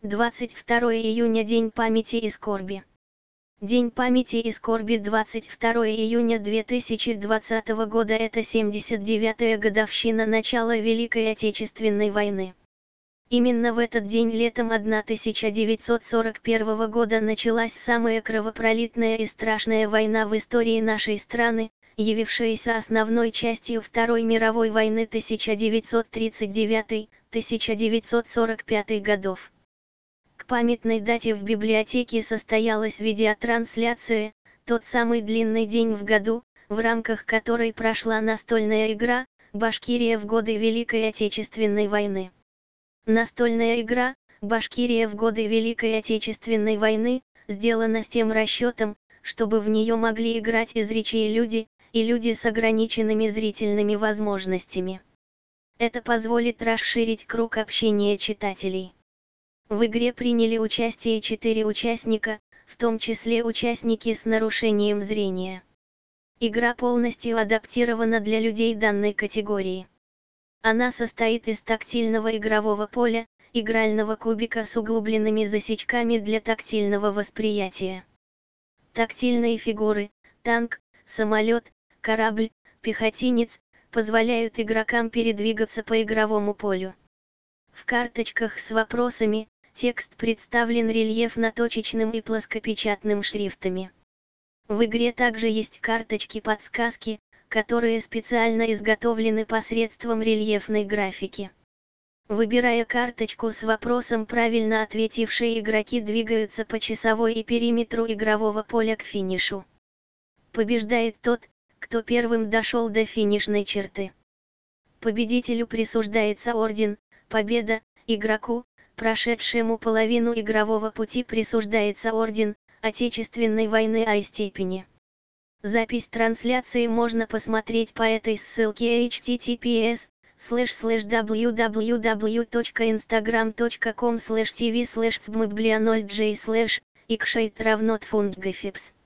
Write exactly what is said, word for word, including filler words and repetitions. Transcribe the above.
двадцать второе июня – День памяти и скорби. День памяти и скорби двадцать второе июня две тысячи двадцатого года – это семьдесят девятая годовщина начала Великой Отечественной войны. Именно в этот день летом тысяча девятьсот сорок первого года началась самая кровопролитная и страшная война в истории нашей страны, явившаяся основной частью Второй мировой войны тысяча девятьсот тридцать девятый — тысяча девятьсот сорок пятый годов. К памятной дате в библиотеке состоялась видеотрансляция, тот самый длинный день в году, в рамках которой прошла настольная игра «Башкирия в годы Великой Отечественной войны». Настольная игра «Башкирия в годы Великой Отечественной войны» сделана с тем расчетом, чтобы в нее могли играть и зрячие люди, и люди с ограниченными зрительными возможностями. Это позволит расширить круг общения читателей. В игре приняли участие четыре участника, в том числе участники с нарушением зрения. Игра полностью адаптирована для людей данной категории. Она состоит из тактильного игрового поля, игрального кубика с углубленными засечками для тактильного восприятия. Тактильные фигуры, танк, самолет, корабль, пехотинец, позволяют игрокам передвигаться по игровому полю. В карточках с вопросами, текст представлен рельефно-точечным и плоскопечатным шрифтами. В игре также есть карточки-подсказки, которые специально изготовлены посредством рельефной графики. Выбирая карточку с вопросом, правильно ответившие игроки двигаются по часовой и периметру игрового поля к финишу. Побеждает тот, кто первым дошел до финишной черты. Победителю присуждается орден, победа, игроку, прошедшему половину игрового пути, присуждается орден Отечественной войны А степени. Запись трансляции можно посмотреть по этой ссылке эйч ти ти пи эс слэш слэш дабл ю дабл ю дабл ю точка инстаграм точка ком слэш ти ви слэш цбмблиа ноль джей слэш икшейт равно тфундгфипс.